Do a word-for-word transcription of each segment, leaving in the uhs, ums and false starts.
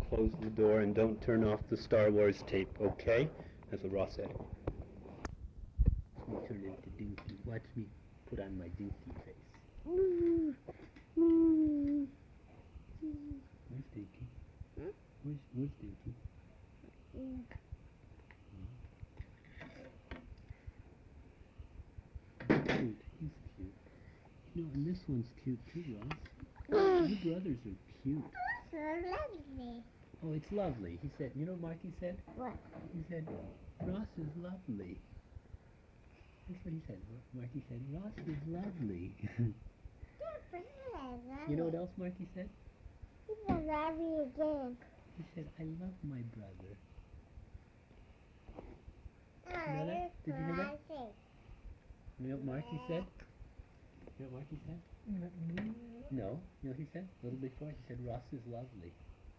close the door and don't turn off the Star Wars tape, okay? That's what Ross said. Watch me turn into Dinky. Watch me put on my Dinky face. Where's Dinky? Where's, where's Dinky? Mm. Cute. He's cute. You know, and this one's cute too, Ross. Your brothers are cute. So lovely. Oh, it's lovely. He said, you know what Marky said? What? He said, Ross is lovely. That's what he said. Marky said, Ross is lovely. You know what else Marky said? He said, love me again. He said, I love my brother. Oh, You know that? Did you hear that? say. You know what Marky said? You know what Marky said? Mm-hmm. No. You know what he said? A little before, he said, Ross is lovely.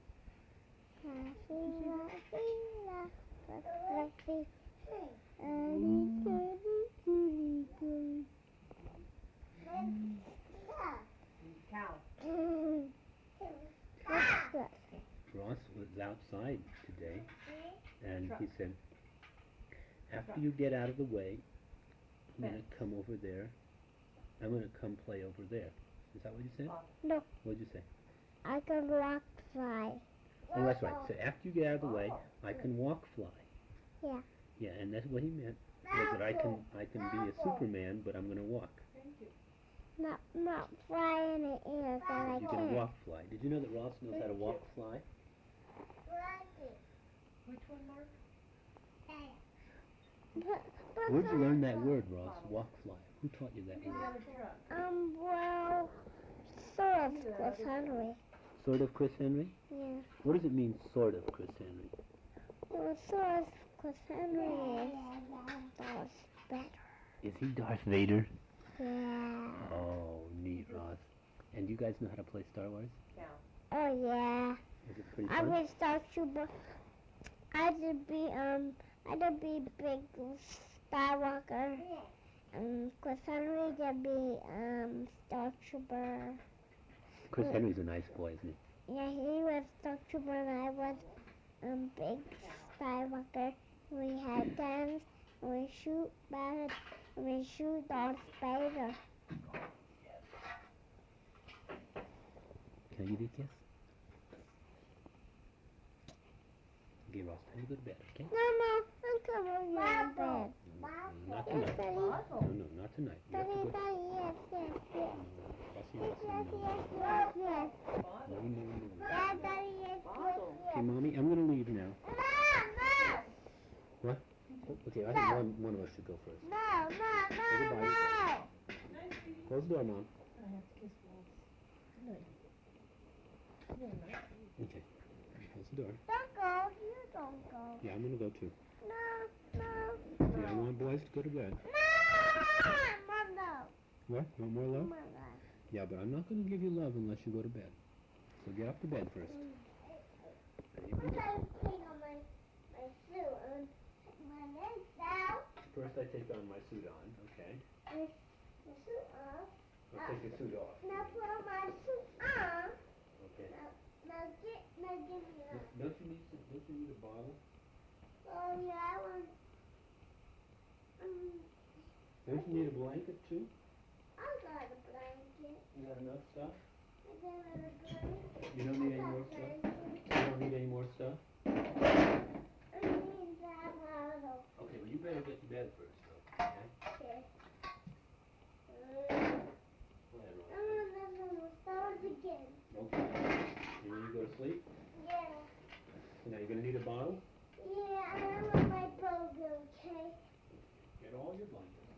Ross was outside today, and he said, after you get out of the way, I'm going to come over there. I'm going to come play over there. Is that what you said? No. What did you say? I can walk fly. Oh, that's right. So after you get out of the way, I can walk fly. Yeah. Yeah, and that's what he meant, was that I can I can be a Superman, but I'm going to walk. Not, not fly in the air, but I You can. can walk fly. Did you know that Ross knows how to walk fly? Which one, Mark? But, but Where'd you learn that word, Ross? Walk fly. Who taught you that word? Um, well, sort of, Chris Henry. Sort of Chris Henry? Yeah. What does it mean, sort of Chris Henry? Well, sort of, Chris Henry is Darth Vader. Is he Darth Vader? Yeah. Oh, neat, Ross. And you guys know how to play Star Wars? Yeah. Oh, yeah. Is it pretty I fun? was Star Trooper. I would be, um, I would be Big Skywalker. Um, Chris Henry would be, um, Star Trooper. Chris Henry's a nice boy, isn't he? Yeah, he was Star Trooper and I was, um, Big Skywalker. We had guns, and we shoot bad, and we shoot Darth Vader. Can I give you a kiss? Okay, Ross, time to go to bed, okay? No, no, I'm coming here in bed. No, not Yes, tonight. Daddy. No, no, not tonight. You have to Daddy, go. Daddy, yes, yes, yes. Rossy, Yes, Rossy, yes, no. yes, yes, yes. No, no, no. Yeah, Daddy, yes, yes, Okay, yes. Mommy, I'm going to leave now. No, no. What? Okay, I think one, one of us should go first. No, no, no, Say goodbye. no. Close the door, Mom. I have to kiss Wolf. Good night. Good night. Okay. Close the door. Don't go, you don't go. Yeah, I'm going to go too. No, no. See, I want boys to go to bed. No! Mom, no. What? You want more love? Mom, no. Yeah, but I'm not going to give you love unless you go to bed. So get up to bed first. I'm going to take on my, my suit and my legs down. First I take on my suit on, okay? My, my suit off. I'll take your suit off. Now put on my suit on. Okay. Now, now get, now give me that. Don't you need some, don't you need a bottle? Oh yeah, I want. Um, Don't you need a blanket too? I got a blanket. You got enough stuff? I got a blanket. You don't need any more stuff? You don't need any more stuff? I need that bottle. Okay, well you better get to bed first though, okay? Okay. Go ahead, Ron. I'm gonna start again. Okay. You ready to go to sleep? Yeah. So now you're gonna need a bottle? Yeah, I want my boat, okay? Get all your blankets.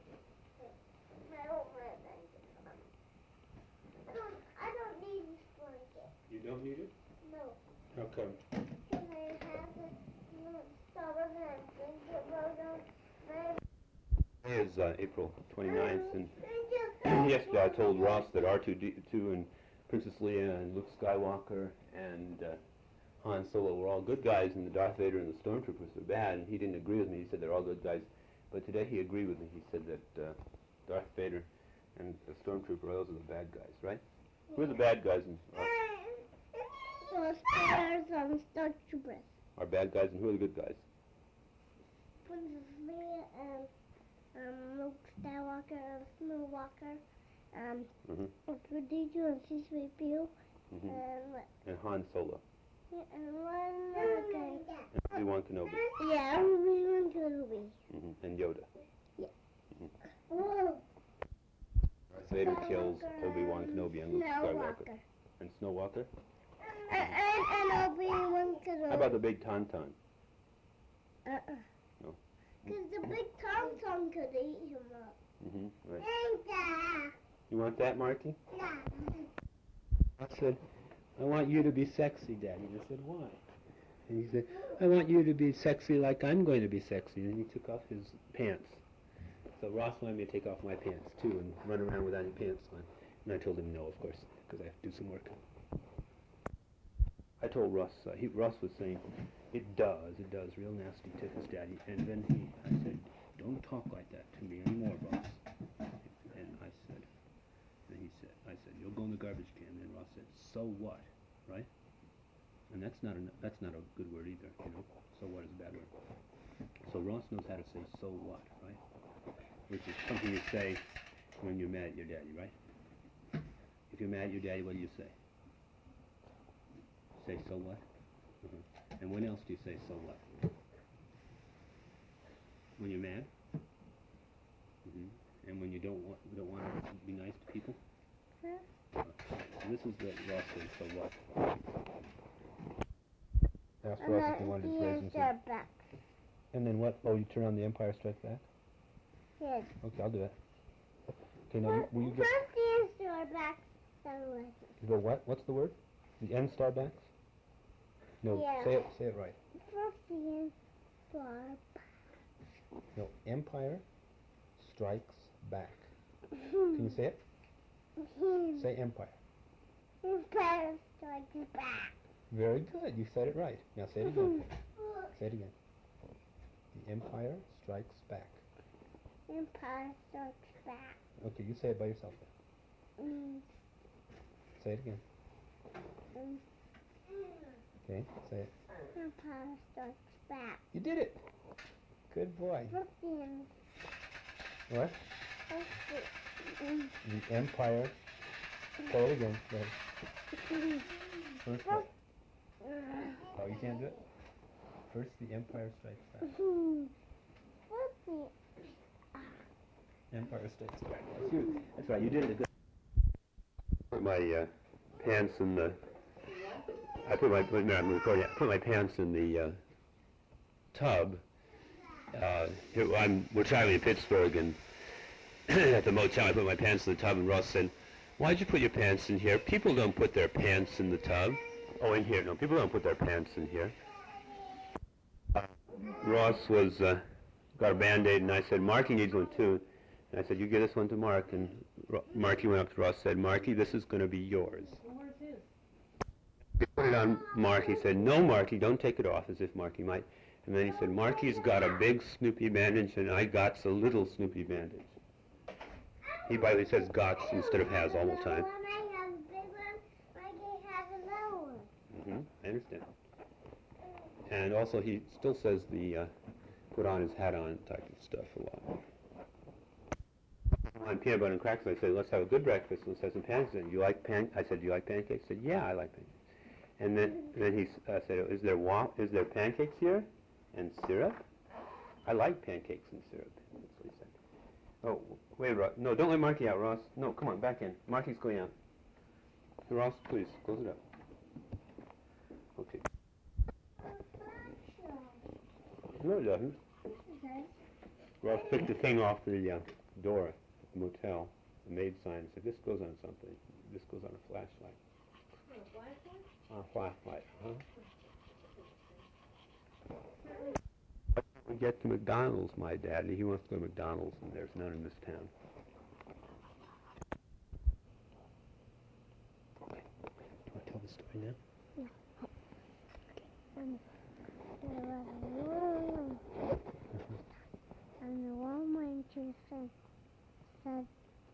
I don't want blanket. I don't, I don't need this blanket. You don't need it? No. How come? Can I have the start with that blanket boat on my... Today is uh, April twenty-ninth, and yesterday I told Ross that R two D two and Princess Leia and Luke Skywalker and uh, Han Solo were all good guys, and the Darth Vader and the Stormtroopers were bad, and he didn't agree with me. He said they're all good guys, but today he agreed with me. He said that uh, Darth Vader and the Stormtrooper, those are the bad guys, right? We're the bad guys, and Ross. Stars, Bears, and Stormtroopers. Are bad guys, and who are the good guys? Princess Leia and um, Luke Skywalker and Snow Walker. Um, Mhm. R two D two and C three P O. Mhm. And, And Han Solo. yeah, and one other guy. And Obi-Wan Kenobi. Yeah, Obi-Wan Kenobi. Mhm. And Yoda. Whoa. Darth Vader kills Obi-Wan Kenobi and Luke Snow Skywalker. Walker. And Snow Walker. And, and, and Obi-Wan Kenobi. How about the big Tauntaun? Uh-uh. No. Because the big Tauntaun could eat him up. Mhm. Right. You want that, Marky? I said, I want you to be sexy, Daddy. And I said, why? And he said, I want you to be sexy like I'm going to be sexy. And he took off his pants. So Ross wanted me to take off my pants, too, and run around without any pants on. And I told him no, of course, because I have to do some work. I told Ross, uh, he, Ross was saying, it does, it does, real nasty to his daddy. And then he, I said, don't talk like that to me anymore, Ross. And I said, and he said, I said, you'll go in the garbage can. And Ross said, so what, right? And that's not a, that's not a good word either, you know. So what is a bad word? So Ross knows how to say so what, right? Which is something you say when you're mad at your daddy, right? If you're mad at your daddy, what do you say? Say so what? Uh-huh. And when else do you say so what? When you're mad? Mm-hmm. And when you don't want don't want to be nice to people? Huh? Uh, this is what Ross says, so what? Ask And Ross if he then wanted his he raisins. is their back. And then what? Oh, you turn on the Empire Strikes Back? Yes. Okay, I'll do that. Okay, now you, will you get... First he is their back. Then what? You go what? What's the word? The N star backs? No, Yeah. say it, say it right. First he is their back. No, Empire Strikes Back. Can you say it? Say Empire. Empire Strikes Back. Very good. You said it right. Now say it again. Say it again. The Empire Strikes Back. Empire Strikes Back. Okay, you say it by yourself then. Mm. Say it again. Mm. Okay, say it. Empire Strikes Back. You did it. Good boy. First he is. What? First he is. The Empire. Say it again. Go ahead. First what? Oh, you can't do it? First, the Empire Strikes Back. First he Empire Strikes Back. That's, you. That's right. You did it. Good. Put my uh, pants in the. I put my. No, I'm recording. I put my pants in the uh, tub. Uh, here, I'm, we're traveling in Pittsburgh, and at the motel, I put my pants in the tub, and Ross said, "Why'd you put your pants in here? People don't put their pants in the tub." Oh, in here. No, people don't put their pants in here. Uh, Ross was uh, got a Band-Aid, and I said, "Marky needs one too." And I said, "You give this one to Mark." And Ro- Marky went up to Ross and said, "Marky, this is going to be yours." Well, where's his? He put it on Mark. He said, "No, Marky, don't take it off," as if Marky might. And then he said, "Marky's got a big Snoopy bandage, and I got a little Snoopy bandage." He, by the way, says "gots" instead of "has" all the time. When I have a big one, I have a little one. Mm-hmm. I understand. And also, he still says the uh, "put on his hat on" type of stuff a lot. On peanut butter and crackers, I said, "Let's have a good breakfast. Let's have some pancakes." And you like pan? I said, "Do you like pancakes?" He said, "Yeah, I like pancakes." And then, then he uh, said, "Is there wa- is there pancakes here, and syrup?" "I like pancakes and syrup." That's what he said. Oh, wait, Ross. No, don't let Marky out, Ross. No, come on, back in. Marky's going out. Hey, Ross, please, close it up. Okay. No, it doesn't. Okay. Ross picked the thing off the uh, door at the motel, the maid sign, and said, "This goes on something. This goes on a flashlight." Oh, a flashlight? On a flashlight, huh? We get to McDonald's, my daddy. He wants to go to McDonald's, and there's none in this town. Okay. Do you want to tell the story now? Um, there was a room, and the woman she said, said,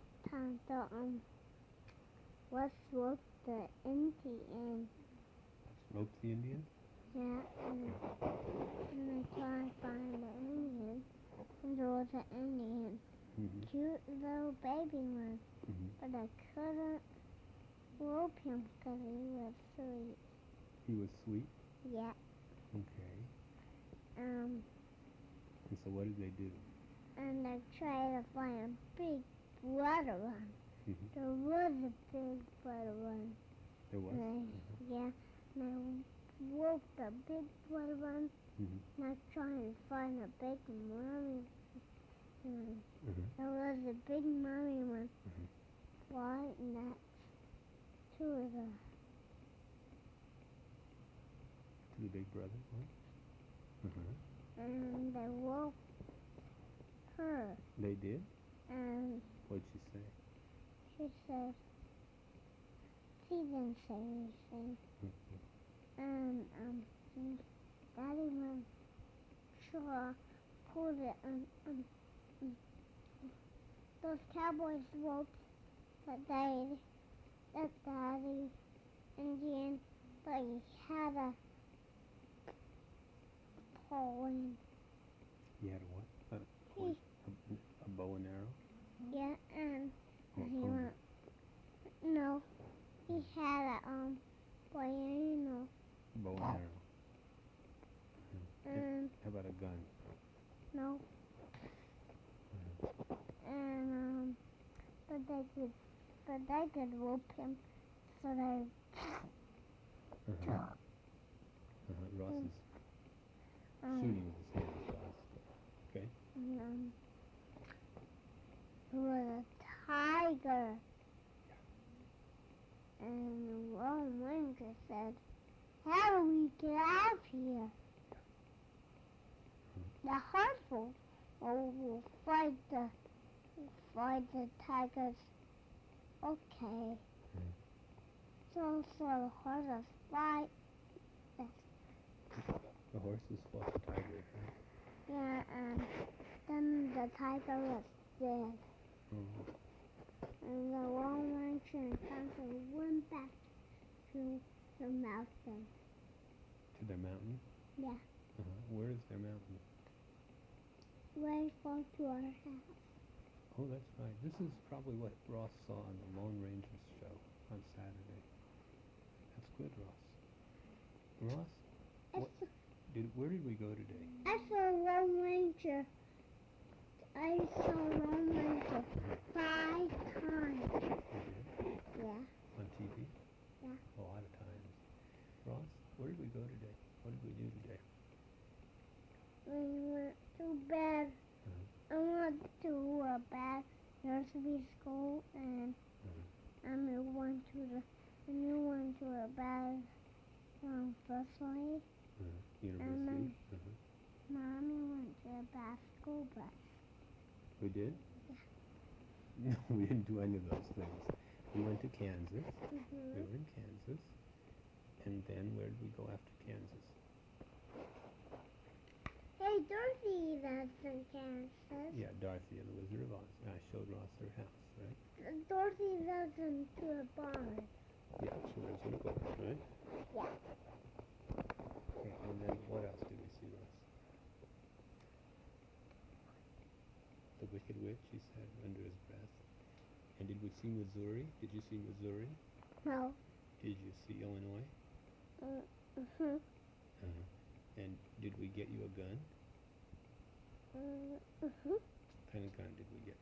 Tante, um, what's with the empty and Ropes the Indian? Yeah, and, and I tried to find the Indian, and there was an Indian, Mm-hmm. cute little baby one, Mm-hmm. but I couldn't rope him because he was sweet. He was sweet? Yeah, Okay. um, And so what did they do? and I tried to find a big water one. Mm-hmm. There was a big water one. There was? And I, Mm-hmm. yeah, and I woke the big water one, Mm-hmm. and I tried to find a big mommy. And Mm-hmm. there was a big mommy one, Mhm. right next to the, To the big brother? What? Mm-hmm. and I woke her, They did? and What'd she say? she said, she didn't say anything. Mm-hmm. And, um, and Daddy went, sure, pulled it, and, and, and those cowboys ropes that they, that Daddy Indian, but he had a pole in. You had a what? A, He, a, a bow and arrow? yeah, and Or a he pony? went, no, he had a, um, boy, you know, Bow and arrow. Mm. and, How about a gun? no, and, um, but they could, but they could rope him, so they, Uh-huh. Uh-huh. Ross Mm. is um, shooting with his hands, Ross. Okay. and, um, there was a tiger. And the Lone Ranger said, how do we get out of here? The Hartford will, will fight the fight the tigers. Okay. Mm. So so the horses fight. The horses fought the tiger, right? Yeah, and then the tiger was dead. Oh. And the Lone Ranger and Tonto went back to the mountain. To their mountain? Yeah. Uh-huh. Where is their mountain? Very close to our house. Oh, that's right. This is probably what Ross saw on the Lone Rangers show on Saturday. That's good, Ross. Ross, I what saw, did? Where did we go today? I saw Lone Ranger. I saw Lone Ranger five times. You did? Yeah. On T V? Yeah. A lot of times. Ross, where did we go today? What did we do today? We went to bed. Uh-huh. I went to a bad nursery school, and Uh-huh. and we went to the and we went to a bad um, first grade. Uh-huh. University? then- Uh-huh. Mommy went to a bad school bus. We did? Yeah. No, we didn't do any of those things. We went to Kansas. Mm-hmm. We were in Kansas. And then where did we go after Kansas? Hey, Dorothy lives in Kansas. Yeah, Dorothy and the Wizard of Oz. And I showed Ross her house, right? Dorothy lives into a barn. Yeah, she lives in a barn, right? Yeah. Okay, and then what else did we see, Ross? The Wicked Witch, he said under his breath. And did we see Missouri? Did you see Missouri? No. Did you see Illinois? Mm-hmm. Uh-huh. And did we get you a gun? Mm-hmm. What kind of gun did we get?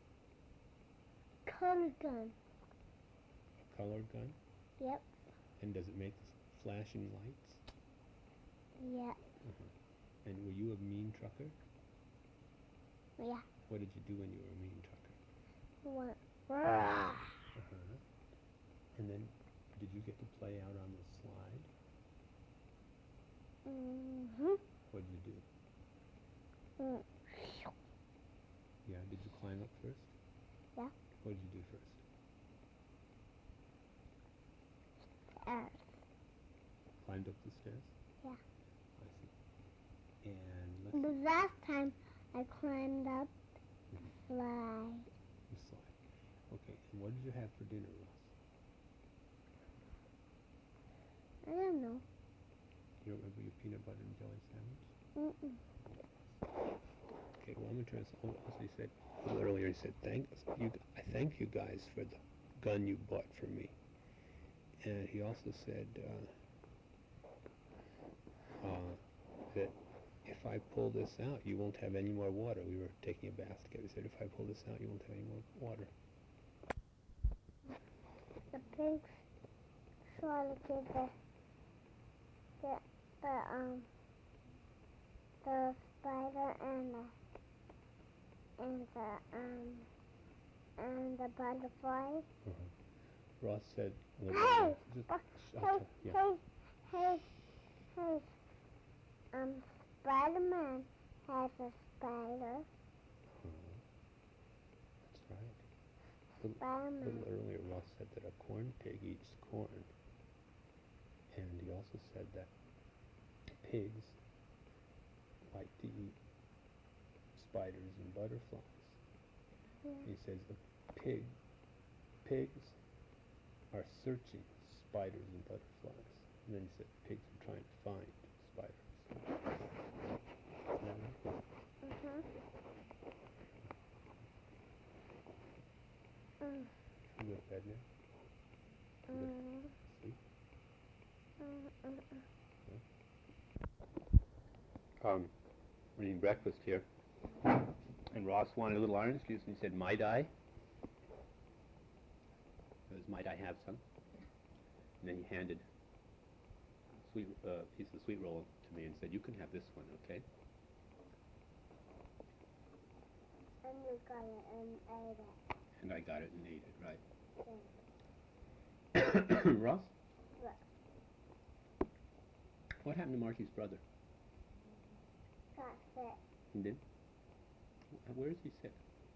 Color gun. A colored gun? Yep. And does it make flashing lights? Yeah. Uh-huh. And were you a mean trucker? Yeah. What did you do when you were a mean trucker? What? Uh-huh. And then did you get to play out on the slide? Mm-hmm. What did you do? Mm. Yeah, did you climb up first? Yeah. What did you do first? Earth. Climbed up the stairs? Yeah. I see. And let's The see. last time I climbed up Mhm. slide. The slide. Okay, and what did you have for dinner, Ross? I don't know. You don't remember your peanut butter and jelly sandwich? Mm-mm. Okay, well, I'm gonna try this. Oh, also he said, a little earlier, he said, thank you, I thank you guys for the gun you bought for me. And he also said, uh, uh, that if I pull this out, you won't have any more water. We were taking a bath together. He said, if I pull this out, you won't have any more water. The pigs swallowed the, the, the, um, the spider and the, and the, um, and the butterfly. Uh-huh. Ross said, well, Hey! just, Uh, I'll hey, tell- yeah. hey, hey, hey, um, Spider-Man has a spider. Uh-huh. That's right. A little Spider-Man. earlier, Ross said that a corn pig eats corn. And he also said that pigs like to eat spiders and butterflies. Yeah. He says the pig, pigs are searching spiders and butterflies. And then he said pigs are trying to find spiders. Isn't that right? Mhm. Mm. Should we go to bed now? Mm. Sleep? Mm, mm, mm. Um, we're eating breakfast here. And Ross wanted a little orange juice, and he said, might I? Because might I have some? And then he handed a sweet, uh, piece of sweet roll to me and said, you can have this one, okay? And you got it and ate it. And I got it and ate it, right? Yeah. Ross? What? What happened to Marky's brother? Got sick. He did? Wh- Where is he sick?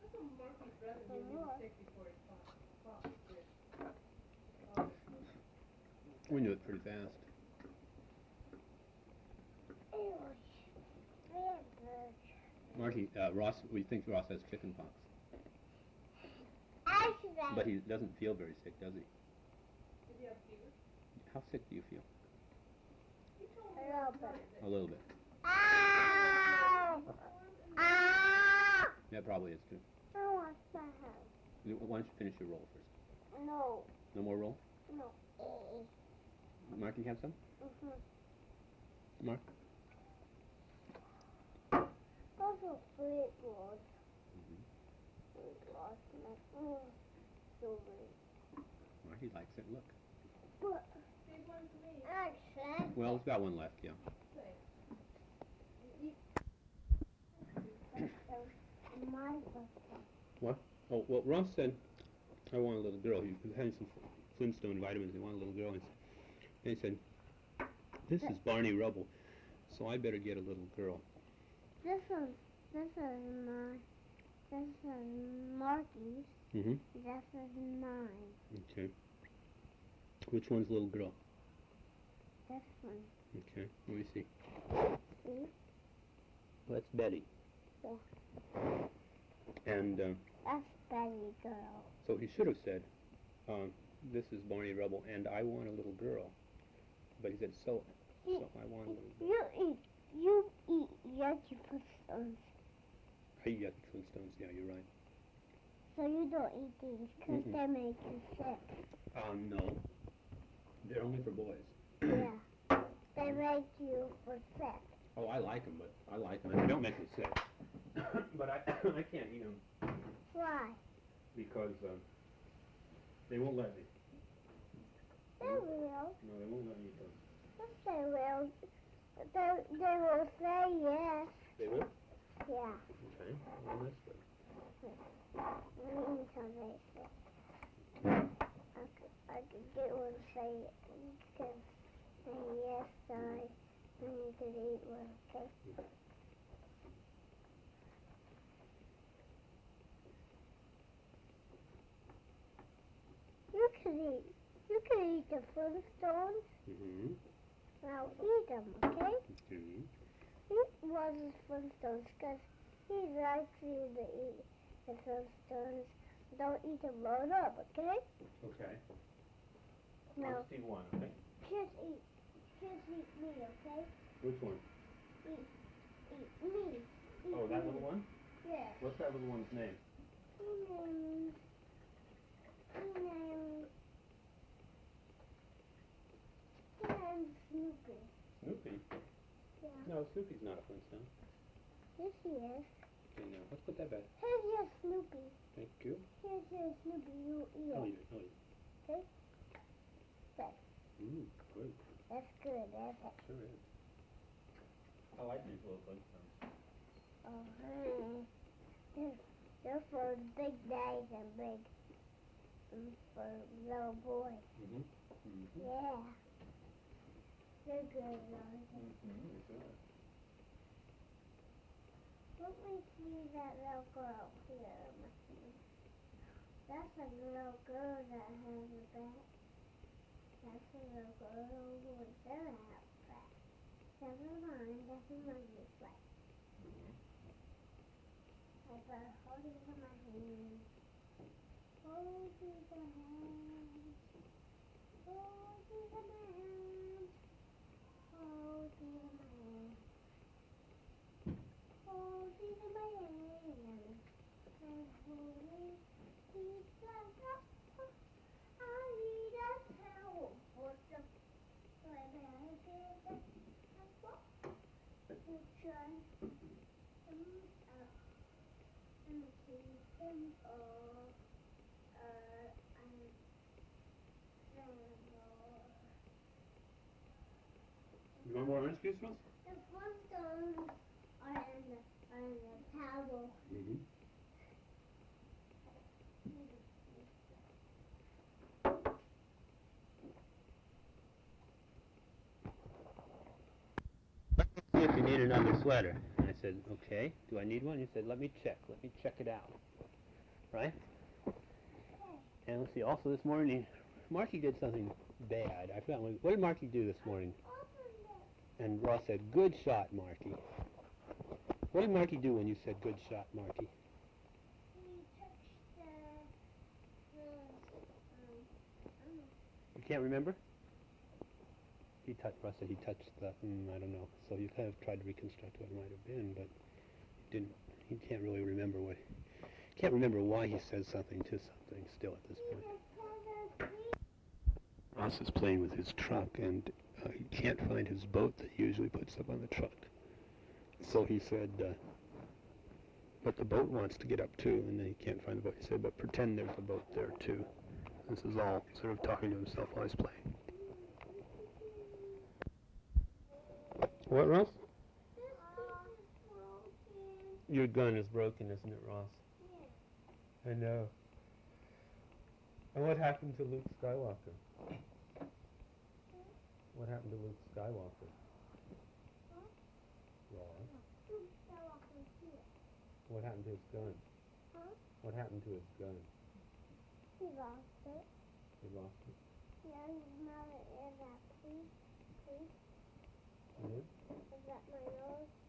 We knew it pretty fast. Ew. Very good. Marky, uh, Ross, we think Ross has chicken pox. Accident. But he doesn't feel very sick, does he? Did you have fever? How sick do you feel? A little bit. A little bit. Ow! Ow! That probably is true. I want some help. You- Why don't you finish your roll first? No. No more roll? No. Eh. Mark, you have some? Mhm. Mark? Those are sweet ones. Mm-hmm. Sweet ones make me so weird. Marky likes it, look. But Save one for me. actually, Well, it's got one left, yeah. my birthday. What? Oh, well, Ross said, I want a little girl. He was having some Flintstone vitamins. He wanted a little girl. And he said, this is Barney Rubble, so I better get a little girl. This is this is my this is Marky's. Mm-hmm. This is mine. Okay. Which one's little girl? This one. Okay, let me see. See? Well, that's Betty. Yeah. And uh, That's Betty girl. so he should have said, um, this is Barney Rubble, and I want a little girl. But he said, so, You, so I want a little girl. you eat you eat Yucky Flintstones. I eat Yucky Flintstones, yeah, you're right. So you don't eat these because Mm-mm. they make you sick. Um, no. They're only for boys. Yeah. They make you for sick. Oh, I like them, but I like them. They don't make me sick. But I, I can't eat them Why? because uh, they won't let me. They will. No, they won't let me eat them. Yes, they will. They, they will say yes. They will? Yeah. Okay, well, that's good. Until they say. I could, I could get one say you can say yes, sorry, and you could eat one, okay? You can eat, you can eat the Flintstones. Mm-hmm. Now eat them, okay? Okay. Eat one of the Flintstones because he likes you to eat the Flintstones. Don't eat them all up, okay? Okay. Now, I'll just eat one, okay? just eat just eat me, okay? Which one? Eat, eat me. Eat Oh, that me. little one? Yeah. What's that little one's name? His name, his name, his name's Snoopy. Snoopy? Yeah. No, Snoopy's not a Flintstone. Yes, he is. Okay, now, let's put that back. Here's your Snoopy. Thank you. Here's your Snoopy. You eat I'll it. eat it, I'll eat it. Okay? Good. Mmm, good. That's good, that's it. Sure is. I like these little Flintstones. Oh, honey. They're, they're for big guys and big, and for little boys. Mm-hmm. Mm-hmm. Yeah. They're good, aren't they? Mm-hmm. Sure. Let me see that little girl here. That's a little girl that has a back. That's a little girl with their back. Never mind, that's a monkey sled. I better hold it in my hand. Hold it in my hand. Hold it in my hand. Hold it in my hand. Hold it in my hand. And hold it. Keep that up. I need a towel for the baby. I get it. You try them up and keep them all. Uh, and then more. You want more orange juice, Ross? The Flintstones are in the, are in the towel. Mm-hmm. See if you need another sweater. And I said, okay, do I need one? He said, let me check, let me check it out. Right? And let's see, also this morning, Marky did something bad. I forgot, what, what did Marky do this morning? And Ross said, good shot, Marky. What did Marky do when you said good shot, Marky? He touched the, the, um, I don't know. You can't remember? He touched, Ross said he touched the, mm, I don't know. So you kind of tried to reconstruct what it might have been, but he didn't, he can't really remember what, can't remember why he said something to something still at this point. Ross is playing with his truck, and uh, he can't find his boat that he usually puts up on the truck. So he said, uh, but the boat wants to get up too, and then he can't find the boat. He said, but pretend there's a boat there too. This is all sort of talking to himself while he's playing. What, Ross? Your gun is broken, isn't it, Ross? Yeah. I know. And what happened to Luke Skywalker? What happened to Luke Skywalker? Huh? Ross? Luke Skywalker's here. What happened to his gun? Huh? What happened to his gun? He lost it. He lost it. Yeah, he's not in that, please. Please. He did? Is that my nose?